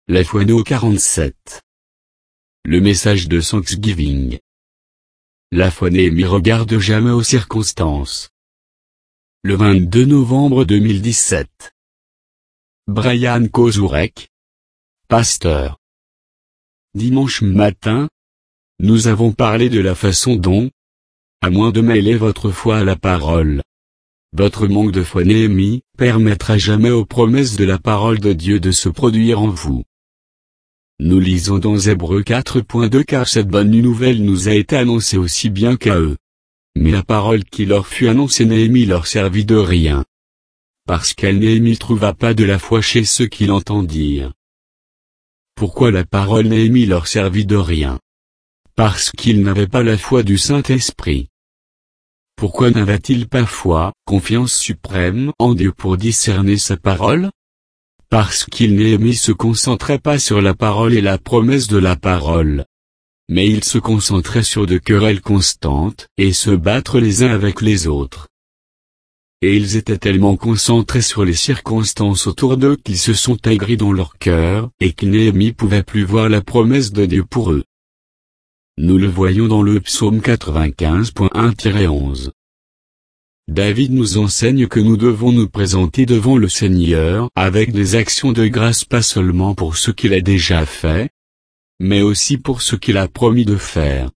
La Foineau 47. Le message de Thanksgiving. La foi Néhémie regarde jamais aux circonstances. Le 22 novembre 2017. Brian Kozurek, pasteur. Dimanche matin, nous avons parlé de la façon dont, à moins de mêler votre foi à la parole, votre manque de foi Néhémie permettra jamais aux promesses de la parole de Dieu de se produire en vous. Nous lisons dans Hébreux 4.2 car cette bonne nouvelle nous a été annoncée aussi bien qu'à eux. Mais la parole qui leur fut annoncée Néhémie leur servit de rien. Parce qu'elle Néhémie trouva pas de la foi chez ceux qui l'entendirent. Pourquoi la parole Néhémie leur servit de rien? Parce qu'ils n'avaient pas la foi du Saint-Esprit. Pourquoi n'avait-il pas foi, confiance suprême en Dieu pour discerner sa parole? Parce qu'il Néhémie se concentrait pas sur la parole et la promesse de la parole. Mais il se concentrait sur de querelles constantes, et se battre les uns avec les autres. Et ils étaient tellement concentrés sur les circonstances autour d'eux qu'ils se sont aigris dans leur cœur, et que Néhémie pouvait plus voir la promesse de Dieu pour eux. Nous le voyons dans le psaume 95.1-11. David nous enseigne que nous devons nous présenter devant le Seigneur avec des actions de grâce pas seulement pour ce qu'il a déjà fait, mais aussi pour ce qu'il a promis de faire.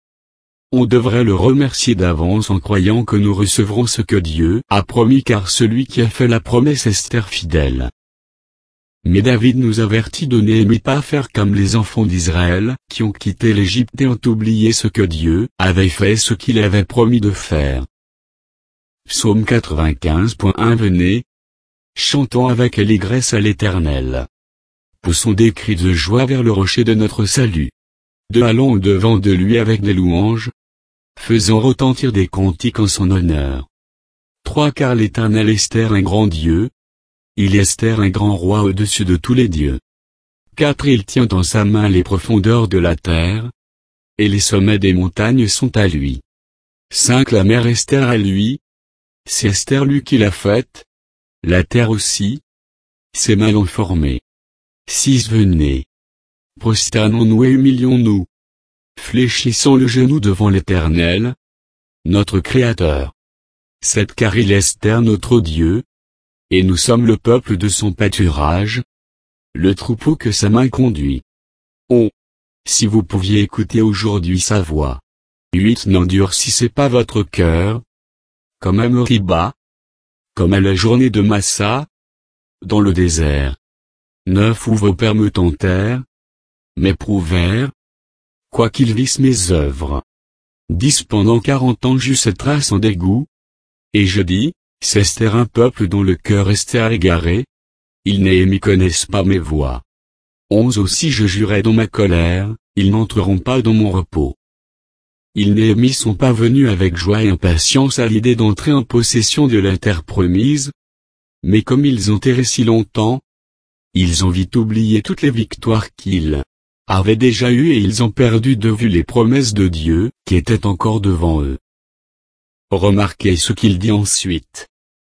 On devrait le remercier d'avance en croyant que nous recevrons ce que Dieu a promis car celui qui a fait la promesse est fidèle. Mais David nous avertit de Néhémie pas faire comme les enfants d'Israël, qui ont quitté l'Égypte et ont oublié ce que Dieu avait fait et ce qu'il avait promis de faire. Psaume 95.1 Venez, chantons avec allégresse à l'Éternel. Poussons des cris de joie vers le rocher de notre salut. Allons au-devant de lui avec des louanges. Faisons retentir des cantiques en son honneur. 3 Car l'Éternel est un grand Dieu. Il est un grand roi au-dessus de tous les dieux. 4 Il tient en sa main les profondeurs de la terre. Et les sommets des montagnes sont à lui. 5 La mer est à lui. C'est lui qui l'a faite. La terre aussi. Ses mains l'ont formée. 6 Venez. Prosternons-nous et humilions-nous. Fléchissons le genou devant l'Éternel, notre Créateur. 7 Car il est notre Dieu. Et nous sommes le peuple de son pâturage. Le troupeau que sa main conduit. Oh! Si vous pouviez écouter aujourd'hui sa voix. 8 N'endurcissez pas votre cœur. Comme à Meriba. Comme à la journée de Massa. Dans le désert. 9 Où vos pères me tentèrent. M'éprouvèrent. Quoiqu'ils vissent mes œuvres. 10 Pendant 40 ans j'eus cette race en dégoût. Et je dis, c'est un peuple dont le cœur est égaré. Ils Néhémie connaissent pas mes voies. 11 Aussi je jurai dans ma colère, ils n'entreront pas dans mon repos. Ils Néhémie sont pas venus avec joie et impatience à l'idée d'entrer en possession de la terre promise. Mais comme ils ont erré si longtemps, ils ont vite oublié toutes les victoires qu'ils avaient déjà eues et ils ont perdu de vue les promesses de Dieu, qui étaient encore devant eux. Remarquez ce qu'il dit ensuite.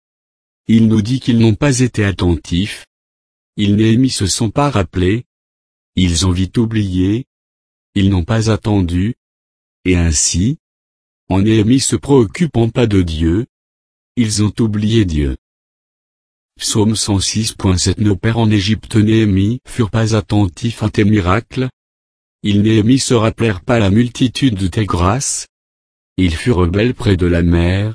Il nous dit qu'ils n'ont pas été attentifs. Ils Néhémie se sont pas rappelés. Ils ont vite oublié. Ils n'ont pas attendu. Et ainsi, en Néhémie se préoccupant pas de Dieu, ils ont oublié Dieu. Psaume 106.7 Nos pères en Égypte Néhémie furent pas attentifs à tes miracles. Ils Néhémie se rappelèrent pas la multitude de tes grâces. Ils furent rebelles près de la mer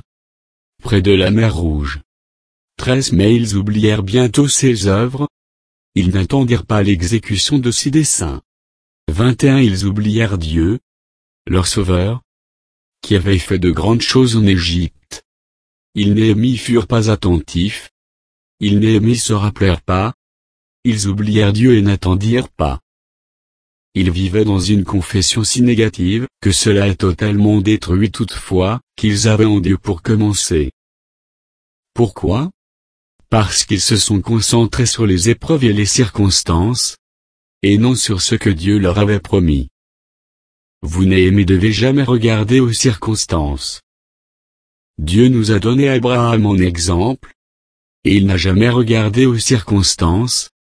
Rouge. 13 Mais ils oublièrent bientôt ses œuvres. Ils n'attendirent pas l'exécution de ses desseins. 21 Ils oublièrent Dieu, leur sauveur, qui avait fait de grandes choses en Égypte. Ils Néhémie furent pas attentifs. Ils Néhémie se rappelèrent pas. Ils oublièrent Dieu et n'attendirent pas. Ils vivaient dans une confession si négative, que cela a totalement détruit toute foi qu'ils avaient en Dieu pour commencer. Pourquoi? Parce qu'ils se sont concentrés sur les épreuves et les circonstances, et non sur ce que Dieu leur avait promis. Vous Néhémie devez jamais regarder aux circonstances. Dieu nous a donné Abraham en exemple, et il n'a jamais regardé aux circonstances.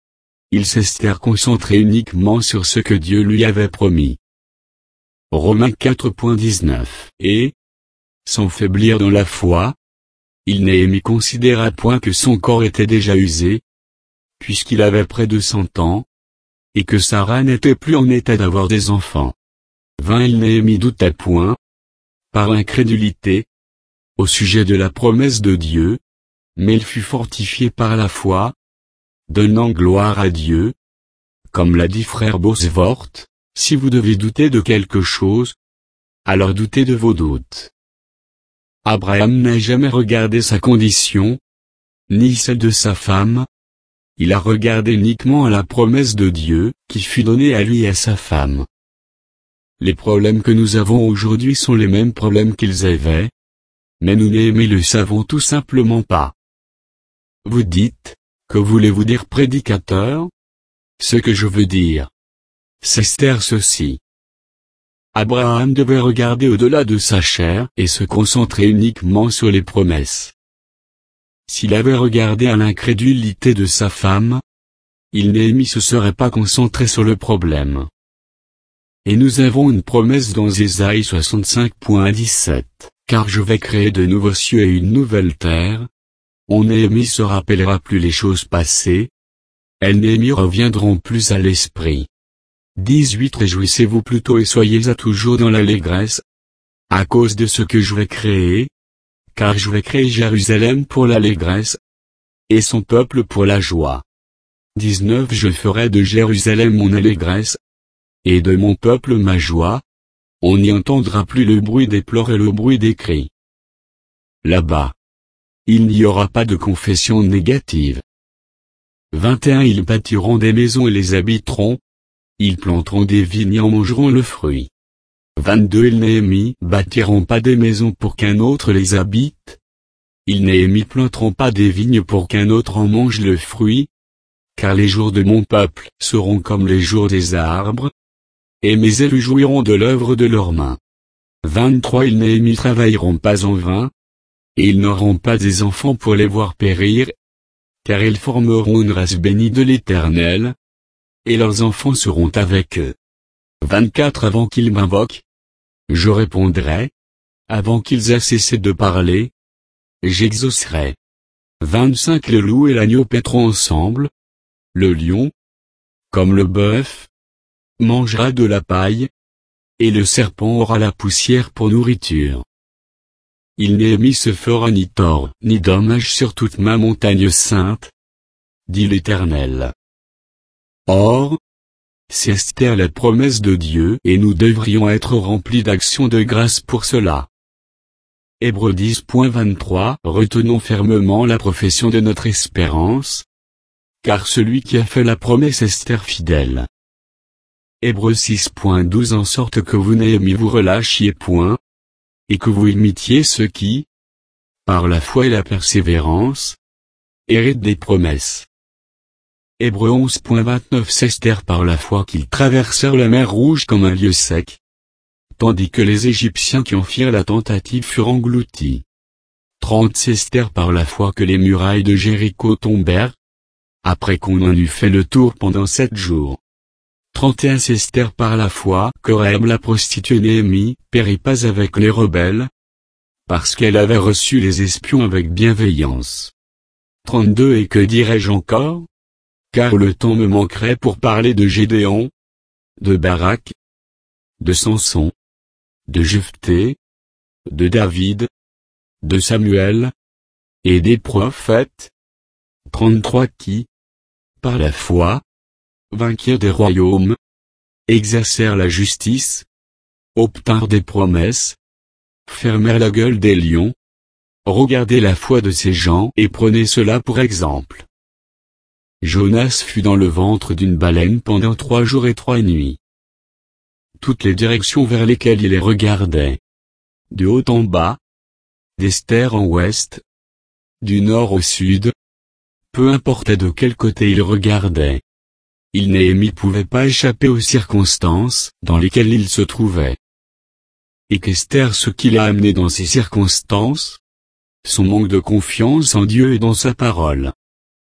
il s'était concentré uniquement sur ce que Dieu lui avait promis. Romains 4.19. Et, sans faiblir dans la foi, il Néhémie considéra point que son corps était déjà usé, puisqu'il avait près de 100 ans, et que Sarah n'était plus en état d'avoir des enfants. Il Néhémie douta point, par incrédulité, au sujet de la promesse de Dieu, mais il fut fortifié par la foi, donnant gloire à Dieu. Comme l'a dit frère Bosworth, si vous devez douter de quelque chose, alors doutez de vos doutes. Abraham n'a jamais regardé sa condition, ni celle de sa femme. Il a regardé uniquement à la promesse de Dieu, qui fut donnée à lui et à sa femme. Les problèmes que nous avons aujourd'hui sont les mêmes problèmes qu'ils avaient, mais nous Néhémie le savons tout simplement pas. Vous dites, que voulez-vous dire prédicateur? Ce que je veux dire, c'est ceci. Abraham devait regarder au-delà de sa chair et se concentrer uniquement sur les promesses. S'il avait regardé à l'incrédulité de sa femme, il Néhémie se serait pas concentré sur le problème. Et nous avons une promesse dans Ésaïe 65.17, car je vais créer de nouveaux cieux et une nouvelle terre. Néhémie se rappellera plus les choses passées. Elles Néhémie reviendront plus à l'esprit. 18 Réjouissez-vous plutôt et soyez à toujours dans l'allégresse, à cause de ce que je vais créer, car je vais créer Jérusalem pour l'allégresse, et son peuple pour la joie. 19 Je ferai de Jérusalem mon allégresse, et de mon peuple ma joie, on n'y entendra plus le bruit des pleurs et le bruit des cris. Là-bas, il n'y aura pas de confession négative. 21 Ils bâtiront des maisons et les habiteront, ils planteront des vignes et en mangeront le fruit. 22 Ils Néhémie bâtiront pas des maisons pour qu'un autre les habite. Ils Néhémie planteront pas des vignes pour qu'un autre en mange le fruit. Car les jours de mon peuple seront comme les jours des arbres, et mes élus jouiront de l'œuvre de leurs mains. 23 Ils Néhémie travailleront pas en vain, et ils n'auront pas des enfants pour les voir périr, car ils formeront une race bénie de l'Éternel, et leurs enfants seront avec eux. 24 Avant qu'ils m'invoquent, je répondrai, avant qu'ils aient cessé de parler, j'exaucerai. 25 Le loup et l'agneau paîtront ensemble, le lion, comme le bœuf, mangera de la paille, et le serpent aura la poussière pour nourriture. Il Néhémie se fera ni tort, ni dommage sur toute ma montagne sainte, dit l'Éternel. Or, c'est la promesse de Dieu et nous devrions être remplis d'actions de grâce pour cela. Hébreux 10.23 Retenons fermement la profession de notre espérance, car celui qui a fait la promesse est fidèle. Hébreux 6.12 En sorte que vous Néhémie vous relâchiez point, et que vous imitiez ceux qui, par la foi et la persévérance, héritent des promesses. Hébreux 11.29 C'est par la foi qu'ils traversèrent la mer Rouge comme un lieu sec, tandis que les Égyptiens qui en firent la tentative furent engloutis. 30 C'est par la foi que les murailles de Jéricho tombèrent, après qu'on en eut fait le tour pendant 7 jours. 31 C'est par la foi que Rahab la prostituée Néhémie périt pas avec les rebelles, parce qu'elle avait reçu les espions avec bienveillance. 32 Et que dirais-je encore? Car le temps me manquerait pour parler de Gédéon, de Barak, de Samson, de Jephthé, de David, de Samuel, et des prophètes. 33 Qui, par la foi, vainquirent des royaumes, exercèrent la justice, obtinrent des promesses, fermèrent la gueule des lions. Regardez la foi de ces gens et prenez cela pour exemple. Jonas fut dans le ventre d'une baleine pendant 3 jours et 3 nuits. Toutes les directions vers lesquelles il les regardait, du haut en bas, d'est en ouest, du nord au sud, peu importait de quel côté il regardait, il Néhémie pouvait pas échapper aux circonstances dans lesquelles il se trouvait. Et qu'est-ce ce qui l'a amené dans ces circonstances? Son manque de confiance en Dieu et dans sa parole.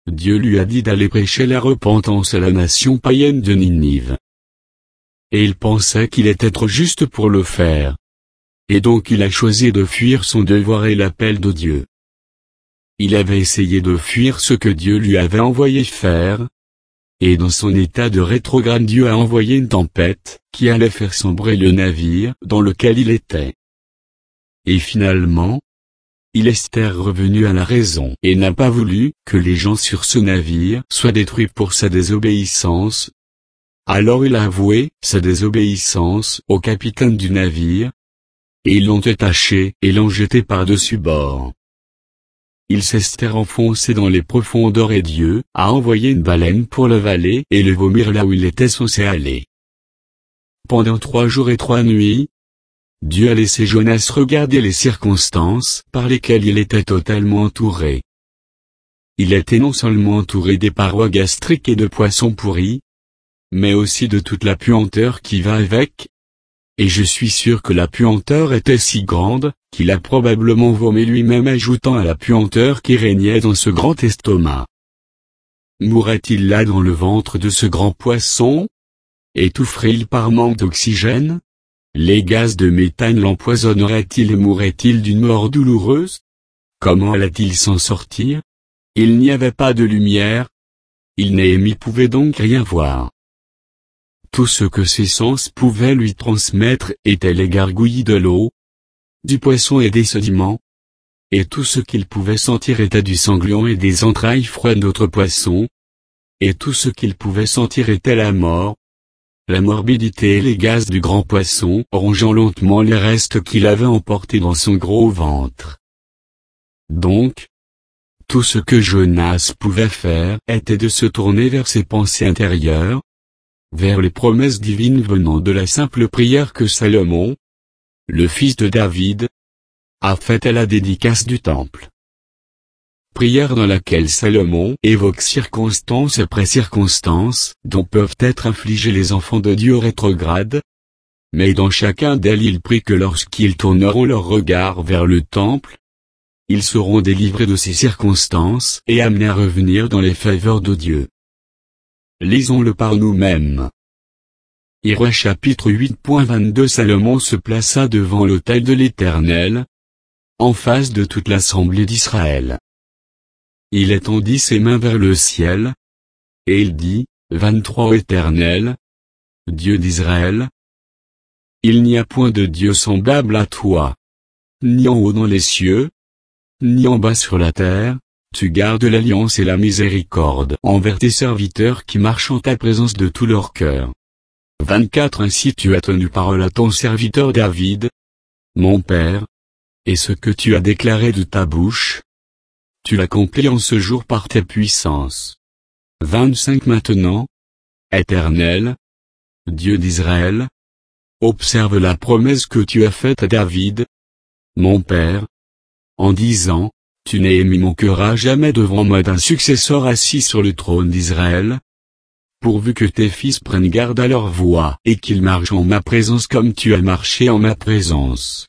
Dieu lui a dit d'aller prêcher la repentance à la nation païenne de Ninive. Et il pensait qu'il était trop juste pour le faire. Et donc il a choisi de fuir son devoir et l'appel de Dieu. Il avait essayé de fuir ce que Dieu lui avait envoyé faire. Et dans son état de rétrograde, Dieu a envoyé une tempête, qui allait faire sombrer le navire dans lequel il était. Et finalement, il est revenu à la raison et n'a pas voulu que les gens sur ce navire soient détruits pour sa désobéissance. Alors il a avoué sa désobéissance au capitaine du navire, et ils l'ont attaché et l'ont jeté par-dessus bord. Il s'est enfoncé dans les profondeurs et Dieu a envoyé une baleine pour l'avaler et le vomir là où il était censé aller. Pendant 3 jours et 3 nuits, Dieu a laissé Jonas regarder les circonstances par lesquelles il était totalement entouré. Il était non seulement entouré des parois gastriques et de poissons pourris, mais aussi de toute la puanteur qui va avec. Et je suis sûr que la puanteur était si grande, qu'il a probablement vomi lui-même ajoutant à la puanteur qui régnait dans ce grand estomac. Mourrait-il là dans le ventre de ce grand poisson? Étoufferait-il par manque d'oxygène? Les gaz de méthane l'empoisonneraient-ils et mourrait-il d'une mort douloureuse? Comment allait-il s'en sortir? Il n'y avait pas de lumière. Il Néhémie pouvait donc rien voir. Tout ce que ses sens pouvaient lui transmettre étaient les gargouillis de l'eau, du poisson et des sédiments. Et tout ce qu'il pouvait sentir était du sanglion et des entrailles froides d'autres poissons. Et tout ce qu'il pouvait sentir était la mort, la morbidité et les gaz du grand poisson rongeant lentement les restes qu'il avait emportés dans son gros ventre. Donc, tout ce que Jonas pouvait faire était de se tourner vers ses pensées intérieures, vers les promesses divines venant de la simple prière que Salomon, le fils de David, a faite à la dédicace du temple. Prière dans laquelle Salomon évoque circonstance après circonstance dont peuvent être infligés les enfants de Dieu rétrogrades. Mais dans chacun d'elles il prie que lorsqu'ils tourneront leur regard vers le temple, ils seront délivrés de ces circonstances et amenés à revenir dans les faveurs de Dieu. Lisons-le par nous-mêmes. Roi chapitre 8.22 Salomon se plaça devant l'autel de l'Éternel, en face de toute l'assemblée d'Israël. Il étendit ses mains vers le ciel, et il dit, 23 Éternel, Dieu d'Israël, il n'y a point de Dieu semblable à toi, ni en haut dans les cieux, ni en bas sur la terre, tu gardes l'alliance et la miséricorde envers tes serviteurs qui marchent en ta présence de tout leur cœur. 24 Ainsi tu as tenu parole à ton serviteur David, mon père, et ce que tu as déclaré de ta bouche, tu l'accomplis en ce jour par ta puissance. 25 Maintenant, Éternel, Dieu d'Israël, observe la promesse que tu as faite à David, mon père, en disant, tu n'as émis mon cœur à jamais devant moi d'un successeur assis sur le trône d'Israël, pourvu que tes fils prennent garde à leur voie et qu'ils marchent en ma présence comme tu as marché en ma présence.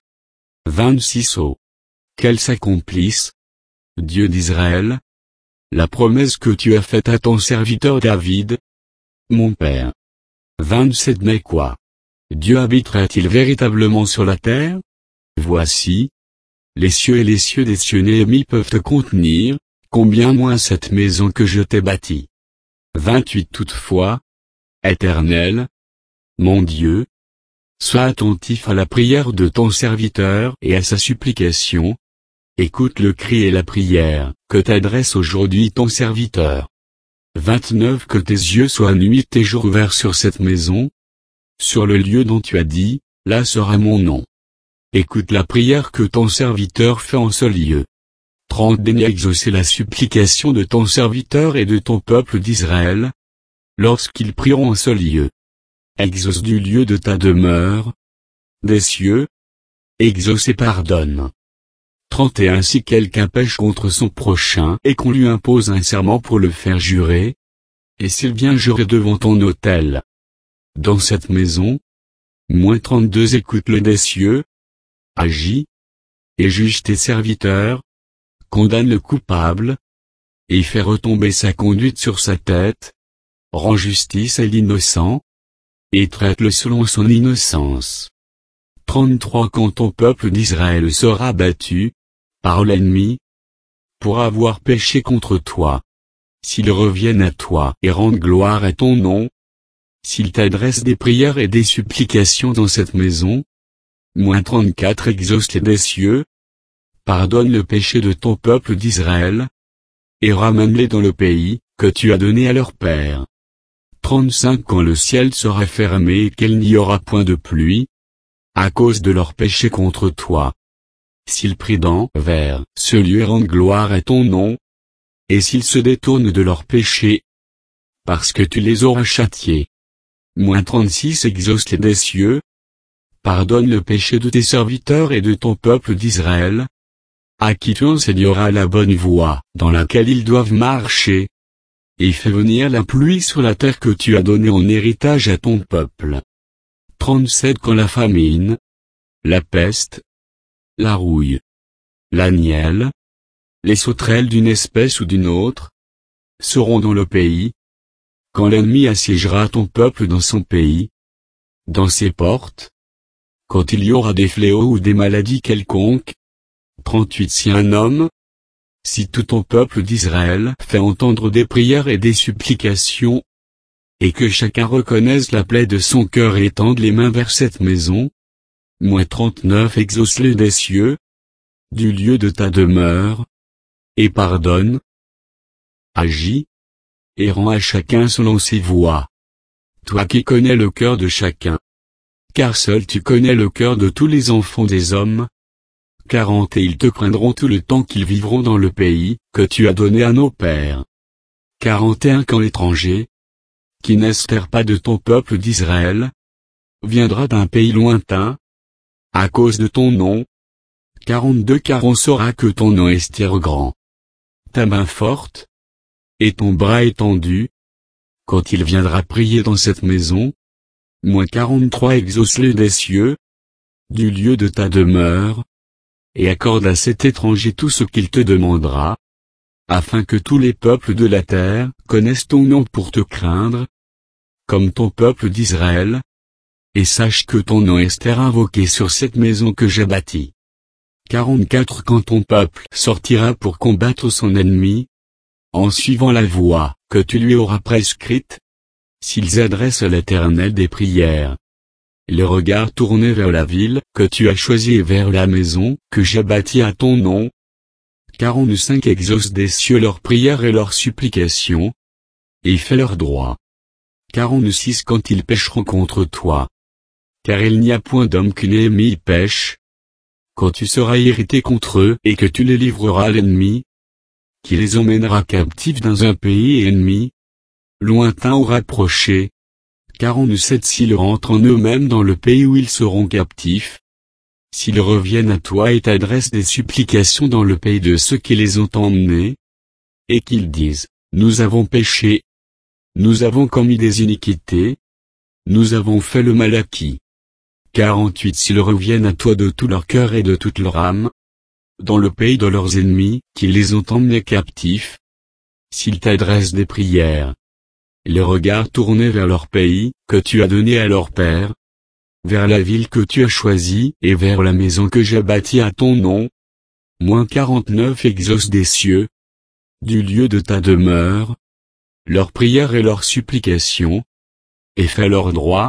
26 Qu'elle s'accomplisse, Dieu d'Israël, la promesse que tu as faite à ton serviteur David, mon père. 27 Mais quoi? Dieu habitera-t-il véritablement sur la terre? Voici, les cieux et les cieux des cieux Néhémie peuvent te contenir, combien moins cette maison que je t'ai bâtie. 28 Toutefois, Éternel, mon Dieu, sois attentif à la prière de ton serviteur et à sa supplication. Écoute le cri et la prière que t'adresse aujourd'hui ton serviteur. 29 Que tes yeux soient nuit et jour ouverts sur cette maison, sur le lieu dont tu as dit, là sera mon nom. Écoute la prière que ton serviteur fait en ce lieu. 30 Daignes exaucer la supplication de ton serviteur et de ton peuple d'Israël, lorsqu'ils prieront en ce lieu. Exauce du lieu de ta demeure, des cieux, exauce et pardonne. 31 Si quelqu'un pêche contre son prochain et qu'on lui impose un serment pour le faire jurer, et s'il vient jurer devant ton autel, dans cette maison, moins 32 Écoute le des cieux, agis, et juge tes serviteurs, condamne le coupable, et fais retomber sa conduite sur sa tête. Rends justice à l'innocent, et traite-le selon son innocence. 33 Quand ton peuple d'Israël sera battu, par l'ennemi, pour avoir péché contre toi, s'ils reviennent à toi et rendent gloire à ton nom, s'ils t'adressent des prières et des supplications dans cette maison, -34 Exauce des cieux, pardonne le péché de ton peuple d'Israël, et ramène-les dans le pays, que tu as donné à leur père. 35 Quand le ciel sera fermé et qu'il n'y aura point de pluie, à cause de leur péché contre toi, s'ils prient vers ce lieu et rendent gloire à ton nom, et s'ils se détournent de leur péché, parce que tu les auras châtiés. -36 Exauce des cieux, pardonne le péché de tes serviteurs et de ton peuple d'Israël, à qui tu enseigneras la bonne voie dans laquelle ils doivent marcher, et fais venir la pluie sur la terre que tu as donnée en héritage à ton peuple. 37 Quand la famine, la peste, la rouille, la nielle, les sauterelles d'une espèce ou d'une autre, seront dans le pays, quand l'ennemi assiégera ton peuple dans son pays, dans ses portes, quand il y aura des fléaux ou des maladies quelconques. 38 Si un homme, si tout ton peuple d'Israël fait entendre des prières et des supplications, et que chacun reconnaisse la plaie de son cœur et étende les mains vers cette maison, -39 Exauce-le des cieux, du lieu de ta demeure, et pardonne, agis, et rends à chacun selon ses voies. Toi qui connais le cœur de chacun. Car seul tu connais le cœur de tous les enfants des hommes. 40 Et ils te craindront tout le temps qu'ils vivront dans le pays, que tu as donné à nos pères. 41 Quand l'étranger, qui n'espère pas de ton peuple d'Israël, viendra d'un pays lointain, à cause de ton nom. 42 Car on saura que ton nom est grand, ta main forte, et ton bras étendu, quand il viendra prier dans cette maison. -43 Exauce-le des cieux, du lieu de ta demeure, et accorde à cet étranger tout ce qu'il te demandera, afin que tous les peuples de la terre connaissent ton nom pour te craindre, comme ton peuple d'Israël, et sache que ton nom est invoqué sur cette maison que j'ai bâtie. 44 Quand ton peuple sortira pour combattre son ennemi, en suivant la voie que tu lui auras prescrite, s'ils adressent à l'Éternel des prières, les regards tournés vers la ville que tu as choisie et vers la maison que j'ai bâtie à ton nom. 45 Exauce des cieux leurs prières et leurs supplications, et fais leur droit. 46 Quand ils pécheront contre toi, car il n'y a point d'homme qui n'ait pêche, quand tu seras irrité contre eux et que tu les livreras à l'ennemi, qui les emmènera captifs dans un pays ennemi, lointain ou rapproché. 47 S'ils rentrent en eux-mêmes dans le pays où ils seront captifs, s'ils reviennent à toi et t'adressent des supplications dans le pays de ceux qui les ont emmenés, et qu'ils disent, nous avons péché, nous avons commis des iniquités, nous avons fait le mal acquis. 48 S'ils reviennent à toi de tout leur cœur et de toute leur âme, dans le pays de leurs ennemis qui les ont emmenés captifs, s'ils t'adressent des prières, les regards tournés vers leur pays, que tu as donné à leur père, vers la ville que tu as choisie et vers la maison que j'ai bâtie à ton nom. -49 Exauce des cieux, du lieu de ta demeure, leurs prières et leurs supplications, et fais leur droit.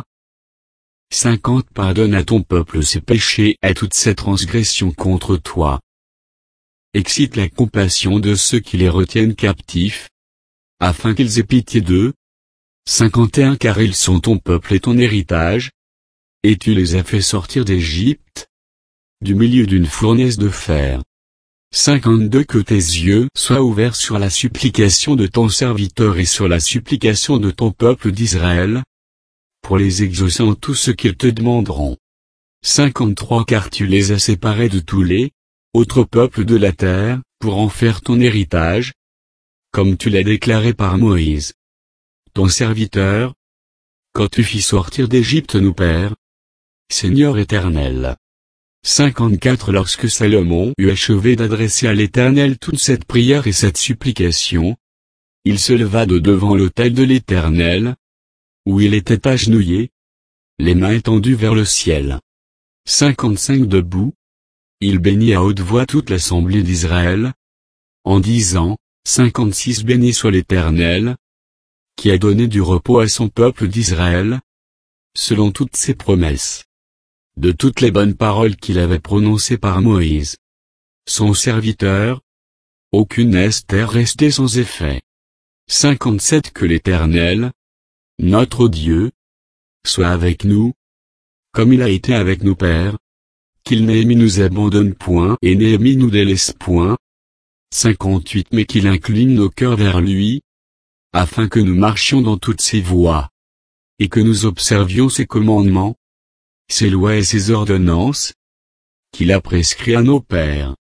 50 Pardonne à ton peuple ses péchés et toutes ses transgressions contre toi. Excite la compassion de ceux qui les retiennent captifs, afin qu'ils aient pitié d'eux. 51 Car ils sont ton peuple et ton héritage, et tu les as fait sortir d'Égypte, du milieu d'une fournaise de fer. 52 Que tes yeux soient ouverts sur la supplication de ton serviteur et sur la supplication de ton peuple d'Israël, pour les exaucer en tout ce qu'ils te demanderont. 53 Car tu les as séparés de tous les autres peuples de la terre, pour en faire ton héritage, comme tu l'as déclaré par Moïse, ton serviteur, quand tu fis sortir d'Égypte nos pères, Seigneur éternel. 54 Lorsque Salomon eut achevé d'adresser à l'Éternel toute cette prière et cette supplication, il se leva de devant l'autel de l'Éternel, où il était agenouillé, les mains étendues vers le ciel. 55 debout, il bénit à haute voix toute l'assemblée d'Israël, en disant, 56 Béni soit l'Éternel, qui a donné du repos à son peuple d'Israël, selon toutes ses promesses. De toutes les bonnes paroles qu'il avait prononcées par Moïse, son serviteur, aucune n'est restée sans effet. 57 Que l'Éternel, notre Dieu, soit avec nous, comme il a été avec nos pères, qu'il Néhémie nous abandonne point et Néhémie nous délaisse point. 58 Mais qu'il incline nos cœurs vers lui, afin que nous marchions dans toutes ses voies, et que nous observions ses commandements, ses lois et ses ordonnances, qu'il a prescrits à nos pères.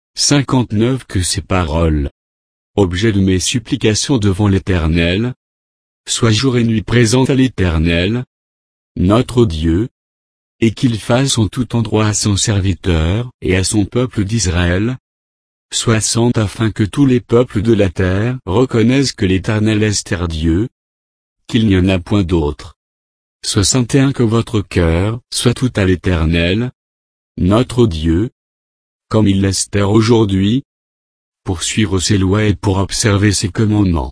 59 Que ces paroles, objet de mes supplications devant l'Éternel, soient jour et nuit présentes à l'Éternel, notre Dieu, et qu'il fasse en tout endroit à son serviteur et à son peuple d'Israël, 60 Afin que tous les peuples de la terre reconnaissent que l'Éternel est Dieu, qu'il n'y en a point d'autre. 61 Que votre cœur soit tout à l'Éternel, notre Dieu, comme il l'est aujourd'hui, pour suivre ses lois et pour observer ses commandements.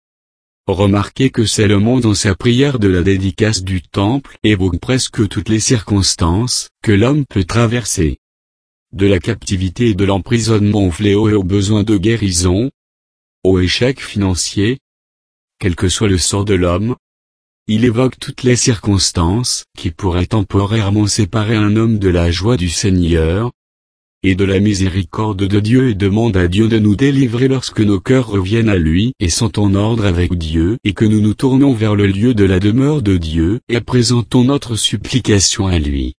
Remarquez que Salomon dans sa prière de la dédicace du temple évoque presque toutes les circonstances que l'homme peut traverser. De la captivité et de l'emprisonnement au fléau et au besoin de guérison, au échec financier, quel que soit le sort de l'homme, il évoque toutes les circonstances qui pourraient temporairement séparer un homme de la joie du Seigneur et de la miséricorde de Dieu et demande à Dieu de nous délivrer lorsque nos cœurs reviennent à lui et sont en ordre avec Dieu et que nous nous tournons vers le lieu de la demeure de Dieu et présentons notre supplication à lui.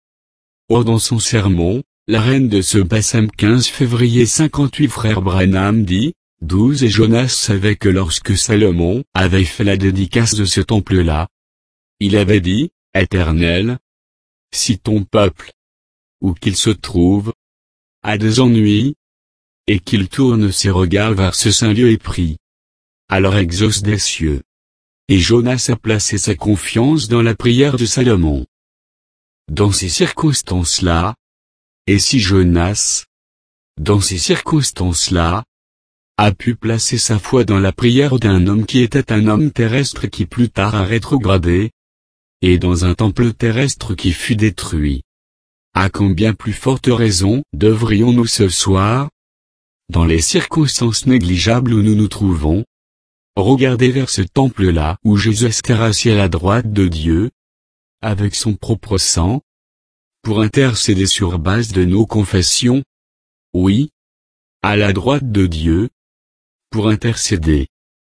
Or dans son sermon, la reine de ce psaume 15 février 58 Frère Branham dit, 12 Et Jonas savait que lorsque Salomon avait fait la dédicace de ce temple-là, il avait dit, Éternel, si ton peuple, où qu'il se trouve, a des ennuis, et qu'il tourne ses regards vers ce saint lieu et prie, alors exauce des cieux. Et Jonas a placé sa confiance dans la prière de Salomon. Dans ces circonstances-là, et si Jonas, dans ces circonstances-là, a pu placer sa foi dans la prière d'un homme qui était un homme terrestre qui plus tard a rétrogradé, et dans un temple terrestre qui fut détruit, à combien plus forte raison devrions-nous ce soir, dans les circonstances négligeables où nous nous trouvons, regarder vers ce temple-là où Jésus est assis à la droite de Dieu, avec son propre sang, pour intercéder sur base de nos confessions, oui, à la droite de Dieu, pour intercéder.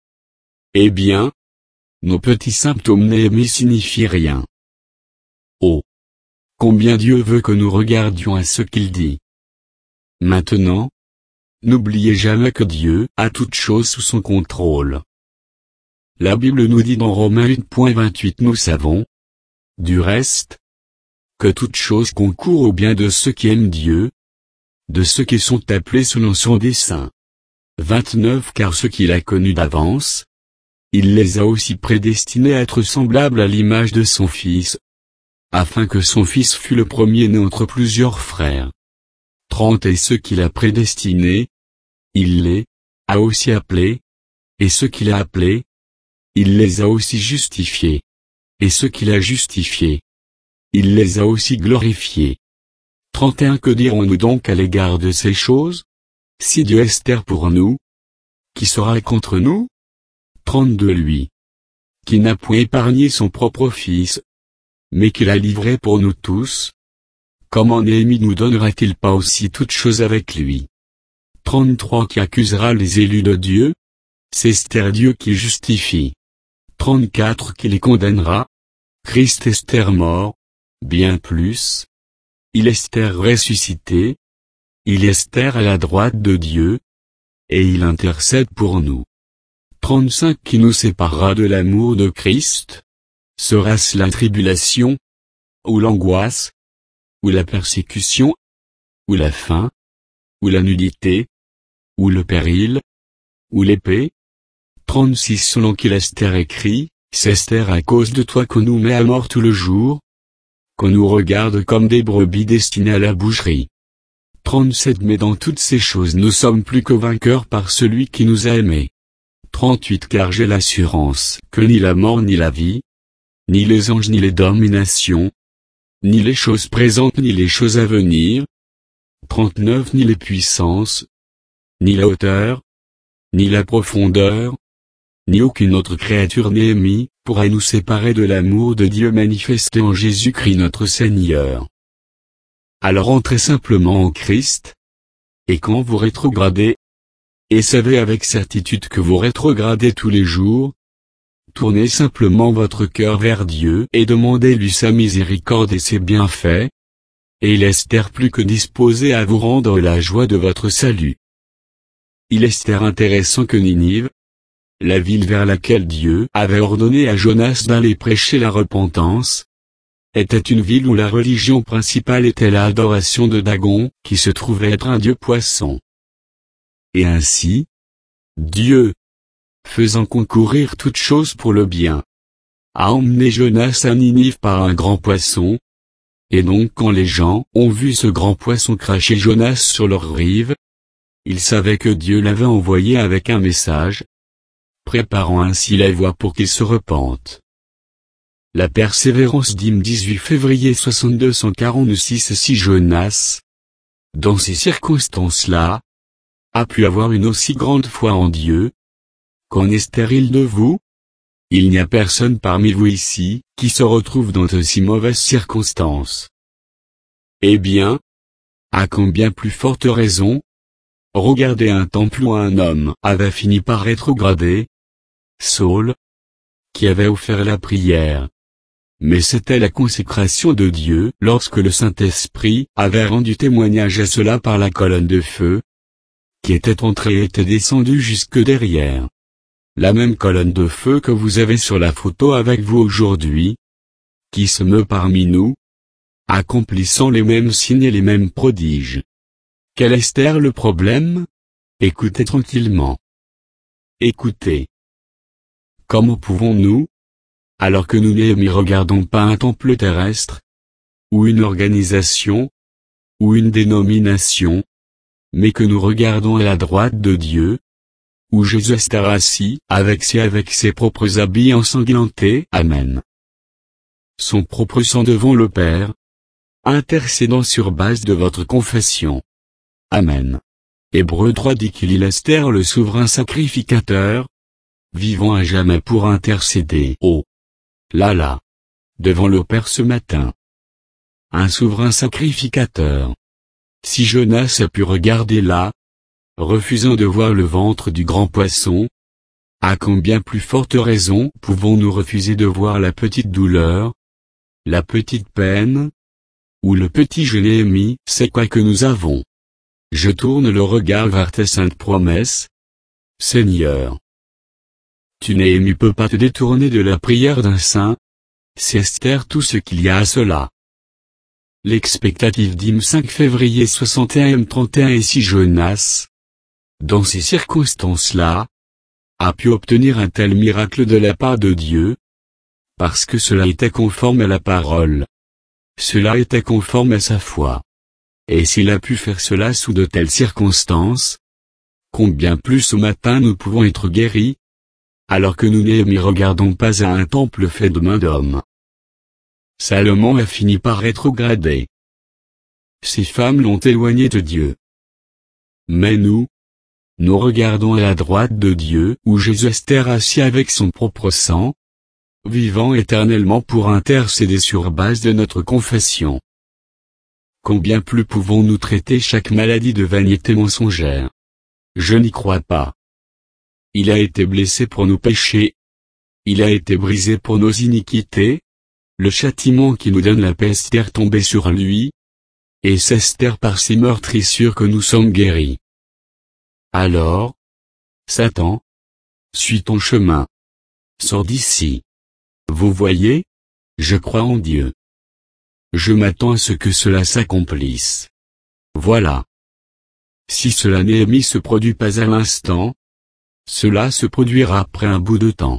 Eh bien, nos petits symptômes Néhémie signifient rien. Oh! Combien Dieu veut que nous regardions à ce qu'il dit. Maintenant, n'oubliez jamais que Dieu a toutes choses sous son contrôle. La Bible nous dit dans Romains 8.28 Nous savons, du reste, que toutes choses concourent au bien de ceux qui aiment Dieu, de ceux qui sont appelés selon son dessein. 29 Car ceux qu'il a connus d'avance, il les a aussi prédestinés à être semblables à l'image de son Fils, afin que son Fils fût le premier-né entre plusieurs frères. 30 Et ceux qu'il a prédestinés, il les a aussi appelés, et ceux qu'il a appelés, il les a aussi justifiés, et ceux qu'il a justifiés, il les a aussi glorifiés. 31 Que dirons-nous donc à l'égard de ces choses? Si Dieu est pour nous, qui sera contre nous? 32 Lui, qui n'a point épargné son propre Fils, mais qu'il a livré pour nous tous, comment Néhémie nous donnera-t-il pas aussi toutes choses avec lui? 33 Qui accusera les élus de Dieu? C'est Dieu qui justifie. 34 Qui les condamnera? Christ est mort, bien plus. Il est ressuscité. Il est à la droite de Dieu, et il intercède pour nous. 35 Qui nous séparera de l'amour de Christ? Sera-ce la tribulation, ou l'angoisse, ou la persécution, ou la faim, ou la nudité, ou le péril, ou l'épée? 36 Selon qu'il Esther écrit, c'est Esther à cause de toi qu'on nous met à mort tout le jour, qu'on nous regarde comme des brebis destinées à la boucherie. 37 Mais dans toutes ces choses nous sommes plus que vainqueurs par celui qui nous a aimés. 38 Car j'ai l'assurance que ni la mort ni la vie, ni les anges ni les dominations, ni les choses présentes ni les choses à venir, 39 Ni les puissances, ni la hauteur, ni la profondeur, ni aucune autre créature Néhémie, pourra nous séparer de l'amour de Dieu manifesté en Jésus-Christ notre Seigneur. Alors entrez simplement en Christ, et quand vous rétrogradez, et savez avec certitude que vous rétrogradez tous les jours, tournez simplement votre cœur vers Dieu et demandez-lui sa miséricorde et ses bienfaits, et il est plus que disposé à vous rendre la joie de votre salut. Il est intéressant que Ninive, la ville vers laquelle Dieu avait ordonné à Jonas d'aller prêcher la repentance, était une ville où la religion principale était l'adoration de Dagon, qui se trouvait être un dieu poisson. Et ainsi, Dieu, faisant concourir toutes choses pour le bien, a emmené Jonas à Ninive par un grand poisson, et donc quand les gens ont vu ce grand poisson cracher Jonas sur leur rive, ils savaient que Dieu l'avait envoyé avec un message, préparant ainsi la voie pour qu'ils se repentent. La persévérance d'Hymne 18 février 6246 Si Jonas, dans ces circonstances-là, a pu avoir une aussi grande foi en Dieu, qu'en est stérile de vous, il n'y a personne parmi vous ici, qui se retrouve dans de si mauvaises circonstances. Eh bien, à combien plus forte raison, regardez un temple où un homme avait fini par rétrograder, Saul, qui avait offert la prière. Mais c'était la consécration de Dieu lorsque le Saint-Esprit avait rendu témoignage à cela par la colonne de feu, qui était entrée et était descendue jusque derrière. La même colonne de feu que vous avez sur la photo avec vous aujourd'hui, qui se meut parmi nous, accomplissant les mêmes signes et les mêmes prodiges. Quel est le problème? Écoutez tranquillement. Écoutez. Comment pouvons-nous, alors que nous n'y regardons pas un temple terrestre, ou une organisation, ou une dénomination, mais que nous regardons à la droite de Dieu, où Jésus est assis, avec ses propres habits ensanglantés, Amen. Son propre sang devant le Père, intercédant sur base de votre confession. Amen. Hébreux 3 dit qu'il est le souverain sacrificateur, vivant à jamais pour intercéder. Oh là, devant le Père ce matin. Un souverain sacrificateur. Si Jonas a pu regarder là, refusant de voir le ventre du grand poisson, à combien plus forte raison pouvons-nous refuser de voir la petite douleur, la petite peine, ou le petit Néhémie, c'est quoi que nous avons? Je tourne le regard vers tes saintes promesses, Seigneur. Tu Néhémie peux pas te détourner de la prière d'un saint, c'est Esther tout ce qu'il y a à cela. L'expectative d'Hymne 5 février 61 31 Et si Jonas, dans ces circonstances-là, a pu obtenir un tel miracle de la part de Dieu, parce que cela était conforme à la parole. Cela était conforme à sa foi. Et s'il a pu faire cela sous de telles circonstances, combien plus au matin nous pouvons être guéris, alors que nous n'y regardons pas à un temple fait de main d'homme. Salomon a fini par rétrograder. Ces femmes l'ont éloigné de Dieu. Mais nous regardons à la droite de Dieu où Jésus est assis avec son propre sang, vivant éternellement pour intercéder sur base de notre confession. Combien plus pouvons-nous traiter chaque maladie de vanité mensongère? Je n'y crois pas. Il a été blessé pour nos péchés. Il a été brisé pour nos iniquités. Le châtiment qui nous donne la paix est tombé sur lui. Et c'est par ses meurtrissures que nous sommes guéris. Alors, Satan, suis ton chemin. Sors d'ici. Vous voyez, je crois en Dieu. Je m'attends à ce que cela s'accomplisse. Voilà. Si cela Néhémie se produit pas à l'instant, cela se produira après un bout de temps.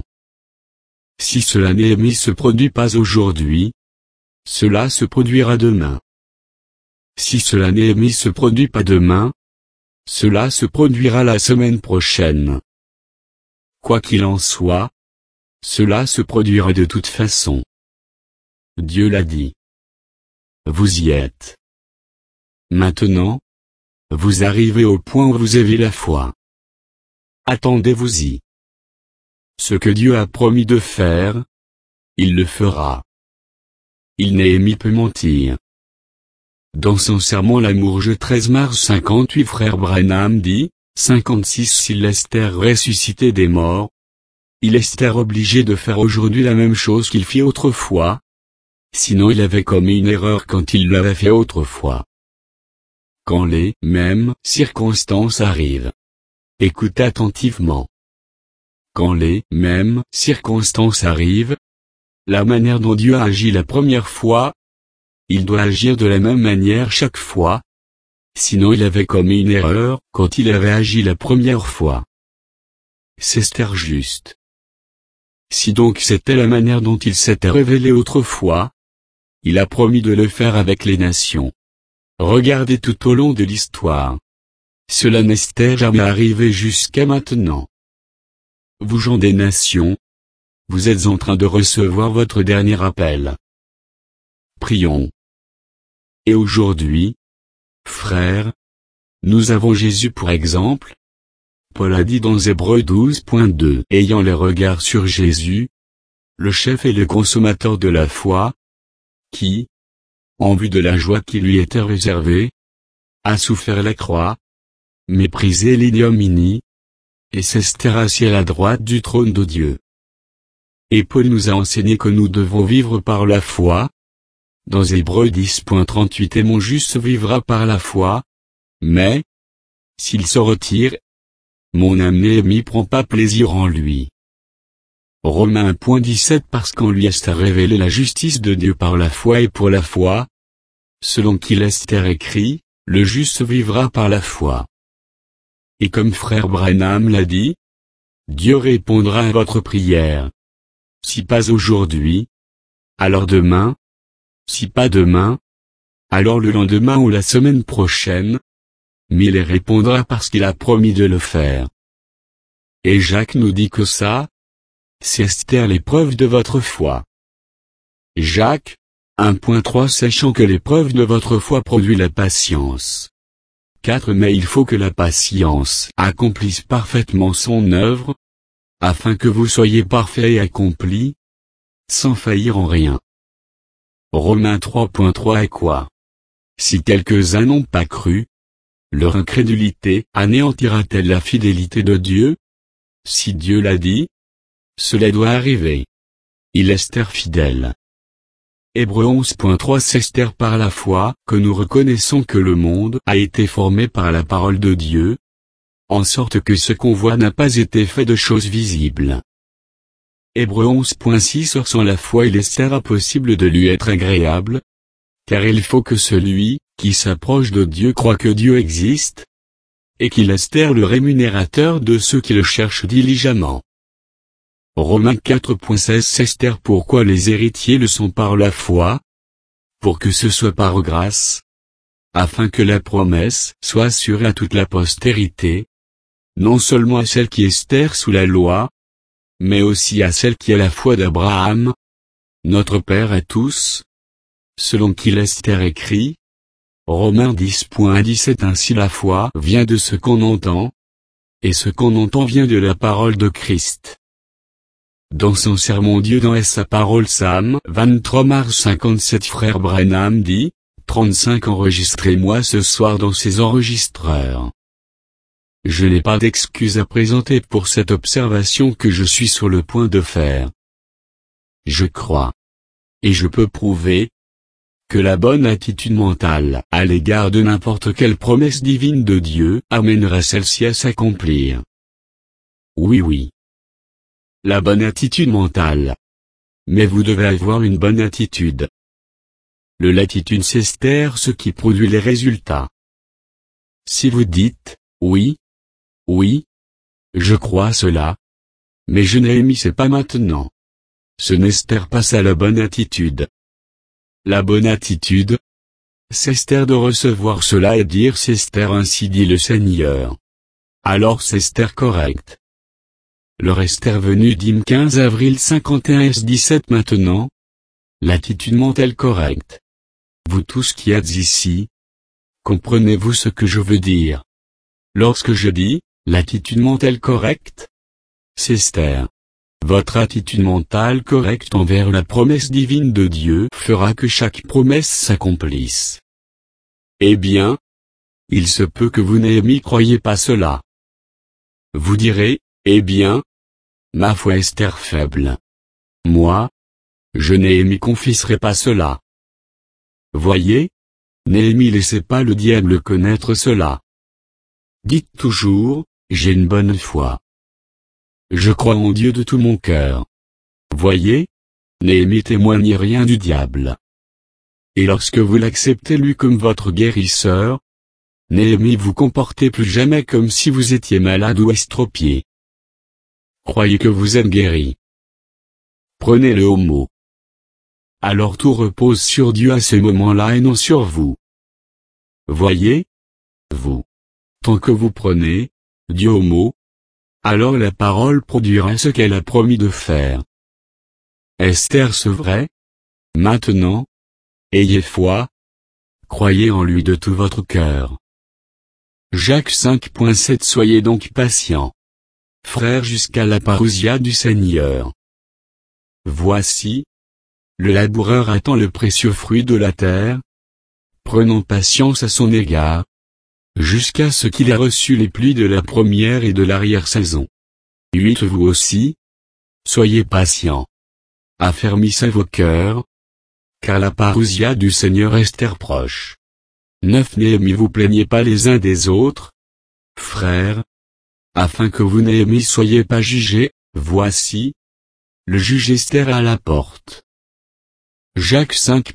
Si cela ne se produit pas aujourd'hui, cela se produira demain. Si cela ne se produit pas demain, cela se produira la semaine prochaine. Quoi qu'il en soit, cela se produira de toute façon. Dieu l'a dit. Vous y êtes. Maintenant, vous arrivez au point où vous avez la foi. Attendez-vous-y. Ce que Dieu a promis de faire, il le fera. Il n'est peut mentir. Dans son sermon L'amour 13 mars 58 frère Branham dit, 56 si Lester ressuscité des morts, il est obligé de faire aujourd'hui la même chose qu'il fit autrefois, sinon il avait commis une erreur quand il l'avait fait autrefois. Quand les mêmes circonstances arrivent, écoutez attentivement. Quand les mêmes circonstances arrivent, la manière dont Dieu a agi la première fois, il doit agir de la même manière chaque fois, sinon il avait commis une erreur quand il avait agi la première fois. C'est juste. Si donc c'était la manière dont il s'était révélé autrefois, il a promis de le faire avec les nations. Regardez tout au long de l'histoire. Cela n'est jamais arrivé jusqu'à maintenant. Vous gens des nations, vous êtes en train de recevoir votre dernier appel. Prions. Et aujourd'hui, frères, nous avons Jésus pour exemple. Paul a dit dans Hébreux 12.2, ayant les regards sur Jésus, le chef et le consommateur de la foi, qui, en vue de la joie qui lui était réservée, a souffert la croix, méprisé l'ignominie, et s'est assis à la droite du trône de Dieu. Et Paul nous a enseigné que nous devons vivre par la foi. Dans Hébreux 10.38 et mon juste vivra par la foi, mais, s'il se retire, mon âme prend pas plaisir en lui. Romains 1.17 parce qu'en lui est révélé la justice de Dieu par la foi et pour la foi, selon qu'il est écrit, le juste vivra par la foi. Et comme frère Branham l'a dit, Dieu répondra à votre prière. Si pas aujourd'hui, alors demain. Si pas demain, alors le lendemain ou la semaine prochaine. Mais il répondra parce qu'il a promis de le faire. Et Jacques nous dit que ça, c'est l'épreuve de votre foi. Jacques 1.3 sachant que l'épreuve de votre foi produit la patience. 4 Mais il faut que la patience accomplisse parfaitement son œuvre, afin que vous soyez parfaits et accomplis, sans faillir en rien. Romains 3.3 est quoi? Si quelques-uns n'ont pas cru, leur incrédulité anéantira-t-elle la fidélité de Dieu? Si Dieu l'a dit, cela doit arriver. Il est fidèle. Hébreux 11.3 C'est par la foi que nous reconnaissons que le monde a été formé par la parole de Dieu, en sorte que ce qu'on voit n'a pas été fait de choses visibles. Hébreux 11.6 Sans la foi il est impossible de lui être agréable, car il faut que celui qui s'approche de Dieu croit que Dieu existe, et qu'il est le rémunérateur de ceux qui le cherchent diligemment. Romains 4.16 C'est pourquoi les héritiers le sont par la foi, pour que ce soit par grâce, afin que la promesse soit assurée à toute la postérité, non seulement à celle qui est sous la loi, mais aussi à celle qui est la foi d'Abraham, notre Père à tous, selon qu'il est écrit. Romains 10.17 Ainsi la foi vient de ce qu'on entend, et ce qu'on entend vient de la parole de Christ. Dans son sermon Dieu dans sa parole Psaume 23 mars 57 frère Branham dit, 35 Enregistrez-moi ce soir dans ces enregistreurs. Je n'ai pas d'excuse à présenter pour cette observation que je suis sur le point de faire. Je crois. Et je peux prouver que la bonne attitude mentale à l'égard de n'importe quelle promesse divine de Dieu amènera celle-ci à s'accomplir. Oui. La bonne attitude mentale. Mais vous devez avoir une bonne attitude. L'attitude c'est ce qui produit les résultats. Si vous dites, oui, je crois cela. Mais je Néhémie c'est pas maintenant. Ce Esther passe à la bonne attitude. La bonne attitude, c'est Esther de recevoir cela et dire c'est Esther ainsi dit le Seigneur. Alors c'est Esther correct. Leur Esther venue d'Im 15 avril 51 S17 maintenant. L'attitude mentale correcte. Vous tous qui êtes ici, comprenez-vous ce que je veux dire? Lorsque je dis, l'attitude mentale correcte, c'est Esther. Votre attitude mentale correcte envers la promesse divine de Dieu fera que chaque promesse s'accomplisse. Eh bien, il se peut que vous Néhémie croyez pas cela. Vous direz, eh bien, ma foi Esther faible. Moi, je Néhémie confesserai pas cela. Voyez, Néhémie laissez pas le diable connaître cela. Dites toujours, j'ai une bonne foi. Je crois en Dieu de tout mon cœur. Voyez, Néhémie témoigne rien du diable. Et lorsque vous l'acceptez lui comme votre guérisseur, Néhémie vous comportez plus jamais comme si vous étiez malade ou estropié. Croyez que vous êtes guéri. Prenez-le au mot. Alors tout repose sur Dieu à ce moment-là et non sur vous. Voyez, vous. Tant que vous prenez Dieu au mot, alors la parole produira ce qu'elle a promis de faire. Esther c'est vrai. Maintenant, ayez foi. Croyez en lui de tout votre cœur. Jacques 5.7 Soyez donc patients, frères jusqu'à la parousia du Seigneur. Voici, le laboureur attend le précieux fruit de la terre, prenant patience à son égard, jusqu'à ce qu'il ait reçu les pluies de la première et de l'arrière-saison. 8 Vous aussi, soyez patients. Affermissez vos cœurs, car la parousia du Seigneur est proche. 9 Néhémie vous plaignez pas les uns des autres, frères, afin que vous Néhémie soyez pas jugés, voici, le juge Esther à la porte. Jacques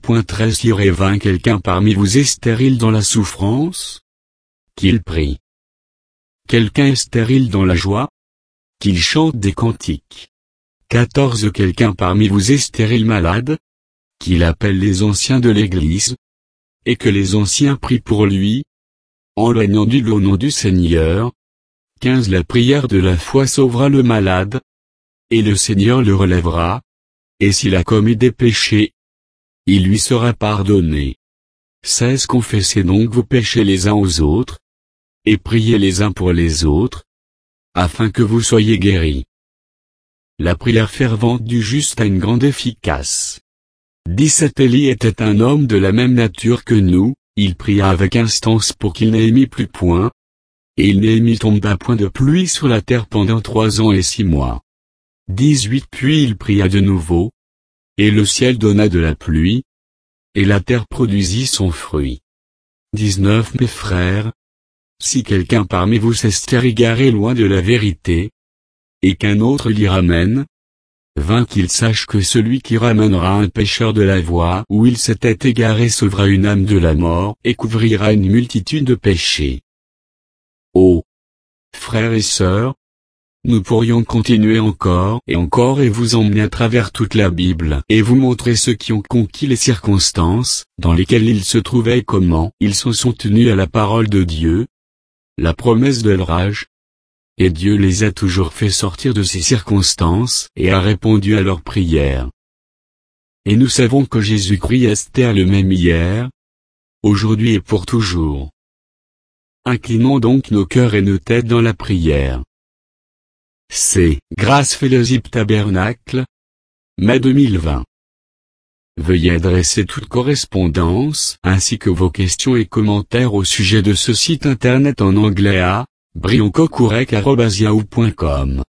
5.13-20 Quelqu'un parmi vous est stérile dans la souffrance? Qu'il prie. Quelqu'un est stérile dans la joie? Qu'il chante des cantiques. 14 Quelqu'un parmi vous est stérile malade? Qu'il appelle les anciens de l'Église, et que les anciens prient pour lui, en loignant du au nom du Seigneur. 15 La prière de la foi sauvera le malade, et le Seigneur le relèvera, et s'il a commis des péchés, il lui sera pardonné. 16 Confessez donc vos péchés les uns aux autres, et priez les uns pour les autres, afin que vous soyez guéris. La prière fervente du juste a une grande efficace. 17 Élie était un homme de la même nature que nous, il pria avec instance pour qu'il n'émît plus point, et il n'émit tomba point de pluie sur la terre pendant 3 ans et 6 mois. 18 Puis il pria de nouveau, et le ciel donna de la pluie, et la terre produisit son fruit. 19 Mes frères, si quelqu'un parmi vous s'est égaré loin de la vérité, et qu'un autre l'y ramène, 20 Qu'il sache que celui qui ramènera un pécheur de la voie où il s'était égaré sauvera une âme de la mort et couvrira une multitude de péchés. Oh! Frères et sœurs, nous pourrions continuer encore et vous emmener à travers toute la Bible et vous montrer ceux qui ont conquis les circonstances dans lesquelles ils se trouvaient et comment ils se sont tenus à la parole de Dieu, la promesse de leur âge. Et Dieu les a toujours fait sortir de ces circonstances et a répondu à leurs prières. Et nous savons que Jésus-Christ est le même hier, aujourd'hui et pour toujours. Inclinons donc nos cœurs et nos têtes dans la prière. C'est Grâce Fellowship Tabernacle, mai 2020. Veuillez adresser toute correspondance ainsi que vos questions et commentaires au sujet de ce site internet en anglais à brioncocourec@yahoo.com.